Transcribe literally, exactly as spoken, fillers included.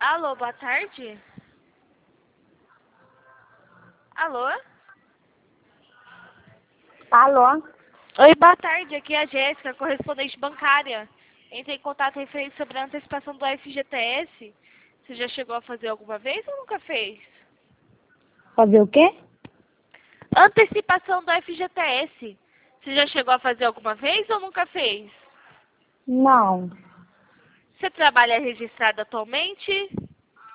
Alô, boa tarde? Alô? Alô? Oi, boa tarde. Aqui é a Jéssica, correspondente bancária. Entrei em contato referente sobre a antecipação do F G T S. Você já chegou a fazer alguma vez ou nunca fez? Fazer o quê? Antecipação do F G T S. Você já chegou a fazer alguma vez ou nunca fez? Não. Você trabalha registrado atualmente?